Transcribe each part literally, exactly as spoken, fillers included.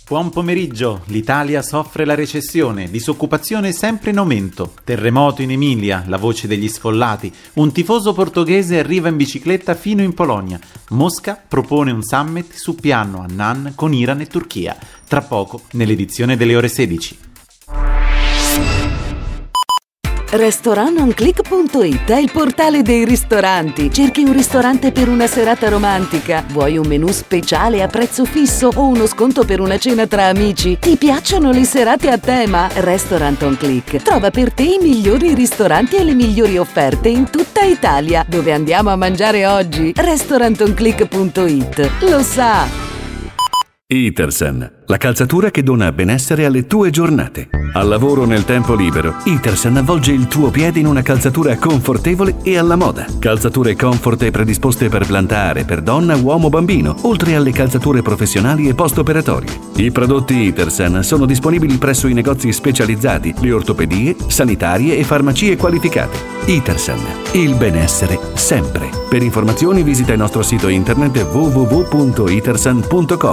Buon pomeriggio, l'Italia soffre la recessione, disoccupazione sempre in aumento, terremoto in Emilia, la voce degli sfollati, un tifoso portoghese arriva in bicicletta fino in Polonia, Mosca propone un summit su piano Annan con Iran e Turchia, tra poco nell'edizione delle ore sedici. Restaurant on click punto it è il portale dei ristoranti. Cerchi un ristorante per una serata romantica? Vuoi un menù speciale a prezzo fisso o uno sconto per una cena tra amici? Ti piacciono le serate a tema? Restaurant on Click trova per te i migliori ristoranti e le migliori offerte in tutta Italia. Dove andiamo a mangiare oggi? Restaurant on click punto it lo sa! Itersen, la calzatura che dona benessere alle tue giornate. Al lavoro nel tempo libero, Itersen avvolge il tuo piede in una calzatura confortevole e alla moda. Calzature comfort predisposte per plantare, per donna, uomo, bambino, oltre alle calzature professionali e post-operatorie. I prodotti Itersen sono disponibili presso i negozi specializzati, le ortopedie, sanitarie e farmacie qualificate. Itersen, il benessere sempre. Per informazioni visita il nostro sito internet w w w punto itersen punto com.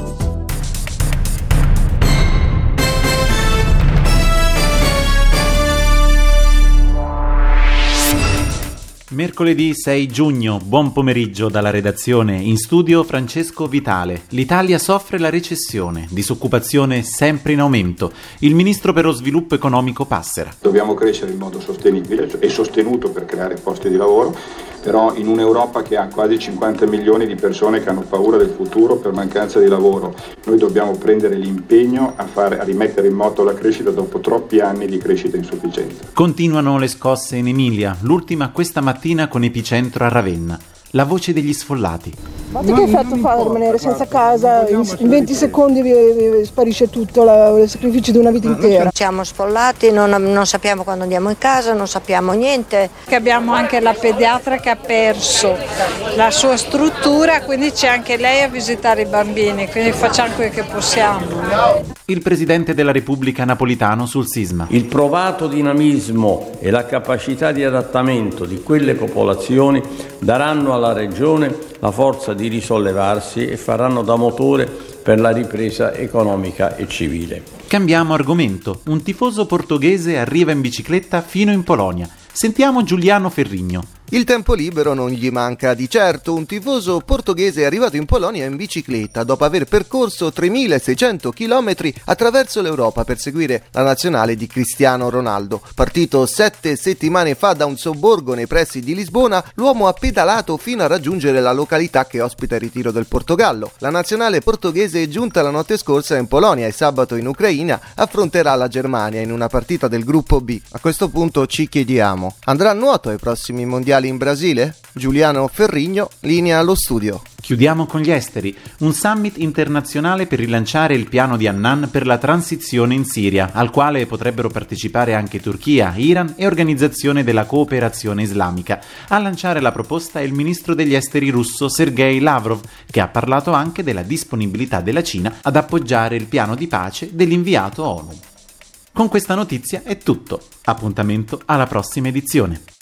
Mercoledì sei giugno, buon pomeriggio dalla redazione. In studio Francesco Vitale. L'Italia soffre la recessione, disoccupazione sempre in aumento. Il ministro per lo sviluppo economico Passera. Dobbiamo crescere in modo sostenibile e sostenuto per creare posti di lavoro, però in un'Europa che ha quasi cinquanta milioni di persone che hanno paura del futuro per mancanza di lavoro, noi dobbiamo prendere l'impegno a, fare, a rimettere in moto la crescita dopo troppi anni di crescita insufficiente. Continuano le scosse in Emilia, l'ultima questa mattina con epicentro a Ravenna. La voce degli sfollati. Ma che effetto fa rimanere senza casa? In venti secondi vi, vi sparisce tutto, la, il sacrificio di una vita intera. Siamo sfollati, non, non sappiamo quando andiamo in casa, non sappiamo niente. Che abbiamo anche la pediatra che ha perso la sua struttura, quindi c'è anche lei a visitare i bambini, quindi facciamo quel che possiamo. Il Presidente della Repubblica Napolitano sul sisma. Il provato dinamismo e la capacità di adattamento di quelle popolazioni daranno alla Regione la forza di risollevarsi e faranno da motore per la ripresa economica e civile. Cambiamo argomento. Un tifoso portoghese arriva in bicicletta fino in Polonia. Sentiamo Giuliano Ferrigno. Il tempo libero non gli manca di certo. Un tifoso portoghese è arrivato in Polonia in bicicletta dopo aver percorso tremilaseicento chilometri attraverso l'Europa per seguire la nazionale di Cristiano Ronaldo. Partito sette settimane fa da un sobborgo nei pressi di Lisbona, l'uomo ha pedalato fino a raggiungere la località che ospita il ritiro del Portogallo. La nazionale portoghese è giunta la notte scorsa in Polonia e sabato in Ucraina affronterà la Germania in una partita del gruppo B. A questo punto ci chiediamo: andrà a nuoto ai prossimi mondiali in Brasile? Giuliano Ferrigno, linea allo studio. Chiudiamo con gli esteri. Un summit internazionale per rilanciare il piano di Annan per la transizione in Siria, al quale potrebbero partecipare anche Turchia, Iran e Organizzazione della Cooperazione Islamica. A lanciare la proposta è il ministro degli esteri russo Sergei Lavrov, che ha parlato anche della disponibilità della Cina ad appoggiare il piano di pace dell'inviato ONU. Con questa notizia è tutto. Appuntamento alla prossima edizione.